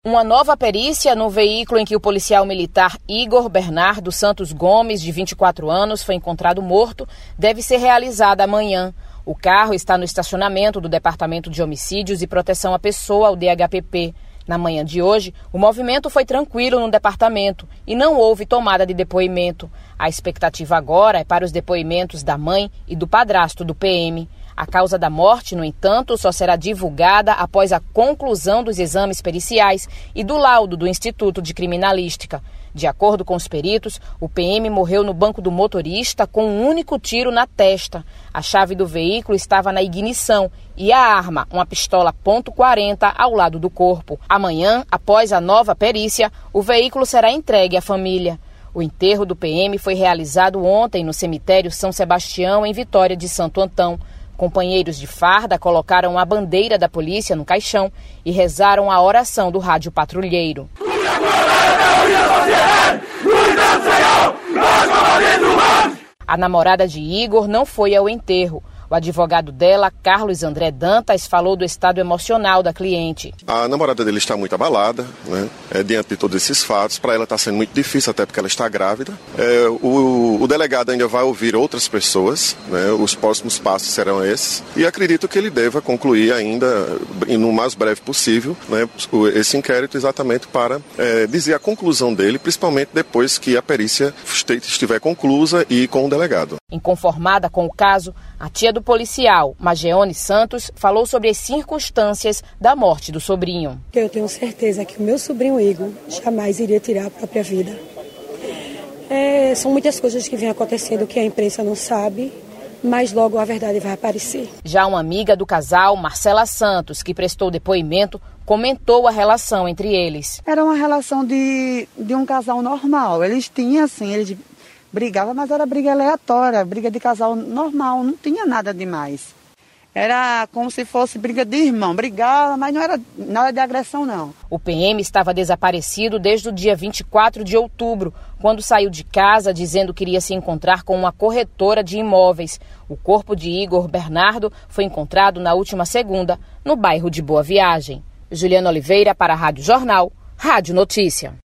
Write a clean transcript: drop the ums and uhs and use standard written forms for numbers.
Uma nova perícia no veículo em que o policial militar Igor Bernardo Santos Gomes, de 24 anos, foi encontrado morto, deve ser realizada amanhã. O carro está no estacionamento do Departamento de Homicídios e Proteção à Pessoa, o DHPP. Na manhã de hoje, o movimento foi tranquilo no departamento e não houve tomada de depoimento. A expectativa agora é para os depoimentos da mãe e do padrasto do PM. A causa da morte, no entanto, só será divulgada após a conclusão dos exames periciais e do laudo do Instituto de Criminalística. De acordo com os peritos, o PM morreu no banco do motorista com um único tiro na testa. A chave do veículo estava na ignição e a arma, uma pistola .40, ao lado do corpo. Amanhã, após a nova perícia, o veículo será entregue à família. O enterro do PM foi realizado ontem no cemitério São Sebastião, em Vitória de Santo Antão. Companheiros de farda colocaram a bandeira da polícia no caixão e rezaram a oração do rádio patrulheiro. A namorada de Igor não foi ao enterro. O advogado dela, Carlos André Dantas, falou do estado emocional da cliente. A namorada dele está muito abalada, né? Diante de todos esses fatos. Para ela está sendo muito difícil, até porque ela está grávida. O delegado ainda vai ouvir outras pessoas, né? Os próximos passos serão esses. E acredito que ele deva concluir ainda, no mais breve possível, né, esse inquérito exatamente para dizer a conclusão dele, principalmente depois que a perícia estiver conclusa e com o delegado. Inconformada com o caso, a tia do policial, Mageone Santos, falou sobre as circunstâncias da morte do sobrinho. Eu tenho certeza que o meu sobrinho Igor jamais iria tirar a própria vida. São muitas coisas que vêm acontecendo que a imprensa não sabe, mas logo a verdade vai aparecer. Já uma amiga do casal, Marcela Santos, que prestou depoimento, comentou a relação entre eles. Era uma relação de um casal normal. Eles tinham, assim, eles brigavam, mas era briga aleatória, briga de casal normal, não tinha nada demais. Era como se fosse briga de irmão, brigava, mas não era nada de agressão, não. O PM estava desaparecido desde o dia 24 de outubro, quando saiu de casa dizendo que iria se encontrar com uma corretora de imóveis. O corpo de Igor Bernardo foi encontrado na última segunda, no bairro de Boa Viagem. Juliana Oliveira para a Rádio Jornal, Rádio Notícia.